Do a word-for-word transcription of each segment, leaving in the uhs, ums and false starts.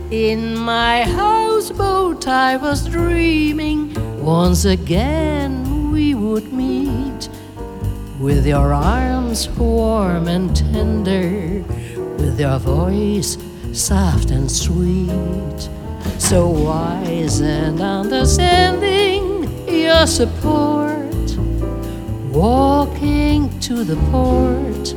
In my houseboat I was dreaming once again we would meet, with your arms warm and tender, with your voice soft and sweet, so wise and understanding, your support, walking to the port,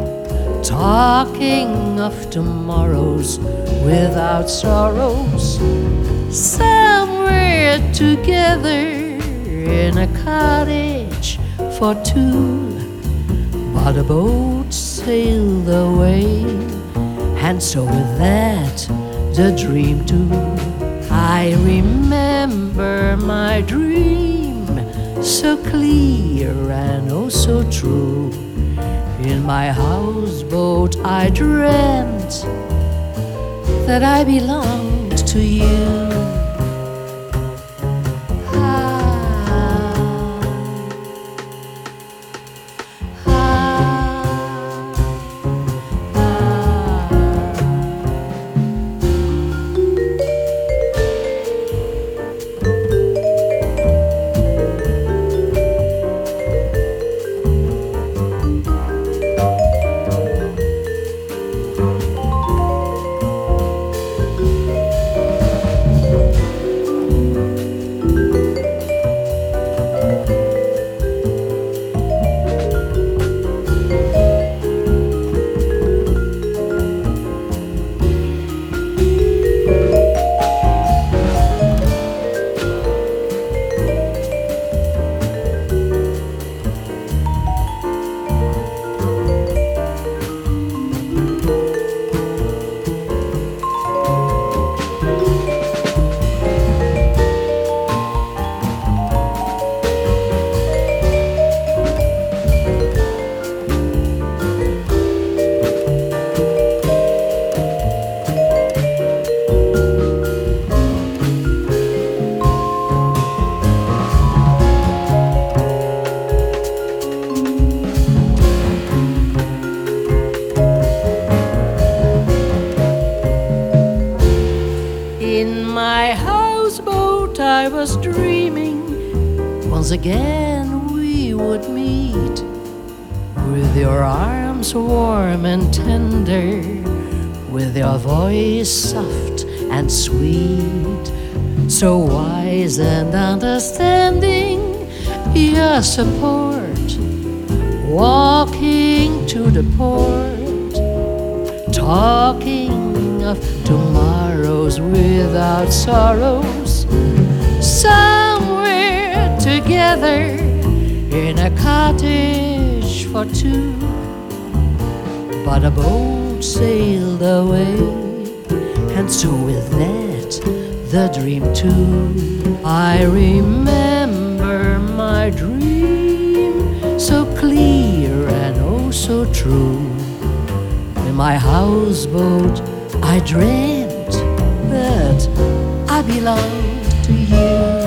talking of tomorrows without sorrows, somewhere together in a cottage for two. But a boat sailed away, and so with that the dream too. I remember my dream so clear and oh so true. In my houseboat I dreamt that I belonged to you. In my houseboat I was dreaming once again we would meet, with your arms warm and tender, with your voice soft and sweet, so wise and understanding, your support, walking to the port, talking of tomorrows without sorrows, somewhere together in a cottage for two. But a boat sailed away, and so with that the dream too. I remember my dream so clear and oh so true. In my houseboat I dreamt that I belonged to you.